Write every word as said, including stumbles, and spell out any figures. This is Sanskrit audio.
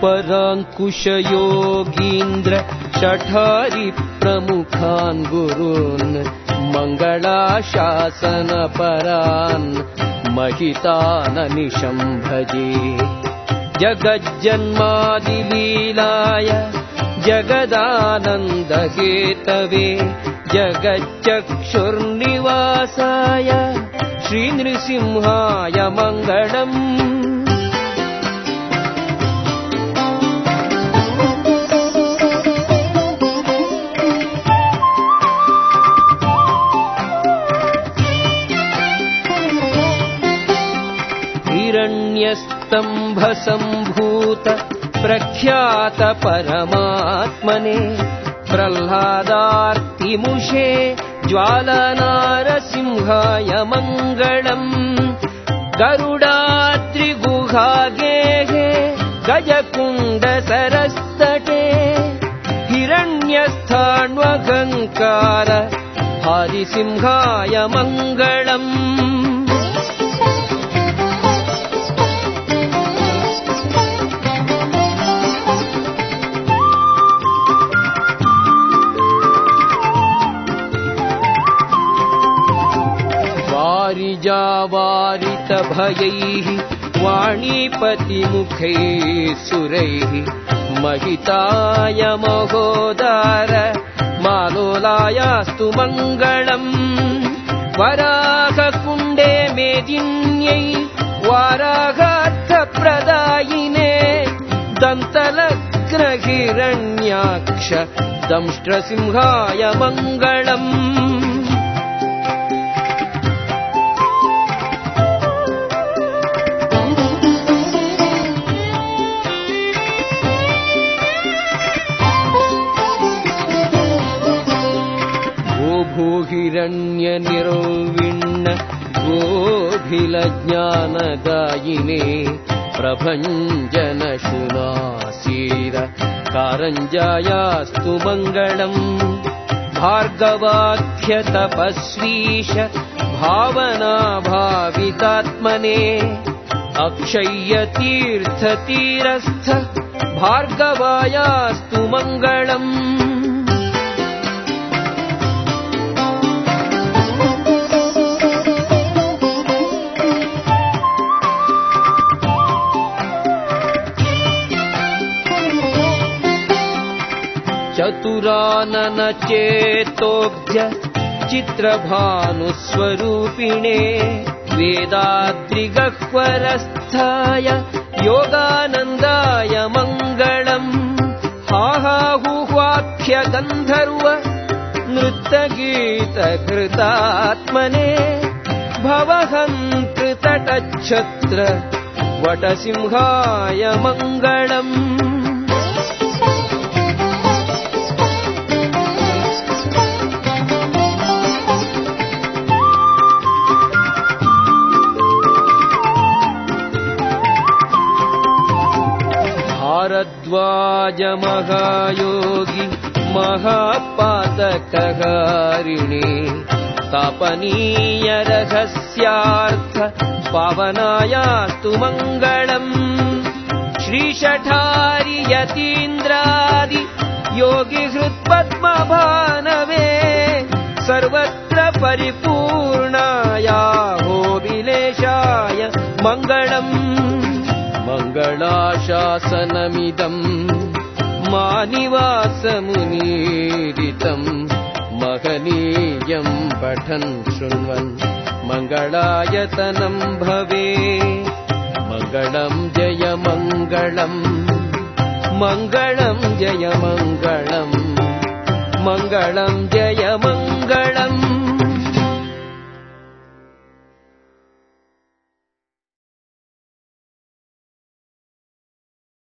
पराङ्कुशयोगीन्द्र शठारि प्रमुखान् गुरून् मङ्गलाशासनपरान् महिताननिशं भजे। जगज्जन्मादिलीलाय जगदानन्दहेतवे जगच्चक्षुर्निवासाय श्रीनृसिंहाय मङ्गलम्। हिरण्यस्तम्भसम्भूत प्रख्यात परमात्मने प्रह्लादार्तिमुषे ज्वालनारसिंहाय मङ्गलम्। गरुडाद्रिगुहागेहे गजकुण्डसरस्तटे हिरण्यस्थाण्वहङ्कार हरिसिंहाय मङ्गलम्। वारिजावारितभयैः वाणीपतिमुखैः सुरैः महिताय महोदार मालोलायास्तु मङ्गलम्। वराहकुण्डे मेदिन्यै वारागार्थप्रदायिने दन्तलग्नहिरण्याक्ष दंष्ट्रसिंहाय मङ्गलम्। हिरण्यनिर्विण्ण गोभिलज्ञानगायिने प्रभञ्जनशुनासीर कारञ्जायास्तु मङ्गलम्। भार्गवाख्यतपस्वीश भावनाभावितात्मने अक्षय्यतीर्थतीरस्थ भार्गवायास्तु मङ्गलम्। चतुरानन चेतोऽब्ज चित्रभानुस्वरूपिणे वेदाद्रिगह्वरस्थाय योगानन्दाय मङ्गलम्। हाहाहुह्वाख्य गन्धर्व नृत्यगीतकृतात्मने भवहङ्कृतटच्छत्र वटसिंहाय मङ्गलम्। भारद्वाज महायोगी महापातकहारिणे तापनीय रहस्यार्थ पावनायास्तु मङ्गलम्। श्रीशठारि यतीन्द्रादि योगी हृत्पद्मभानवे सर्वत्र परिपूर्णायाहो विलेशाय मङ्गलम्। मङ्गलाशासनमिदम् मानिवासमुनीरितम् महनीयम् पठन् शृण्वन् मङ्गलायतनम् भवे। मङ्गलम् जय मङ्गलम् मङ्गलम् जय मङ्गलम् मङ्गलम् जय मङ्गलम्।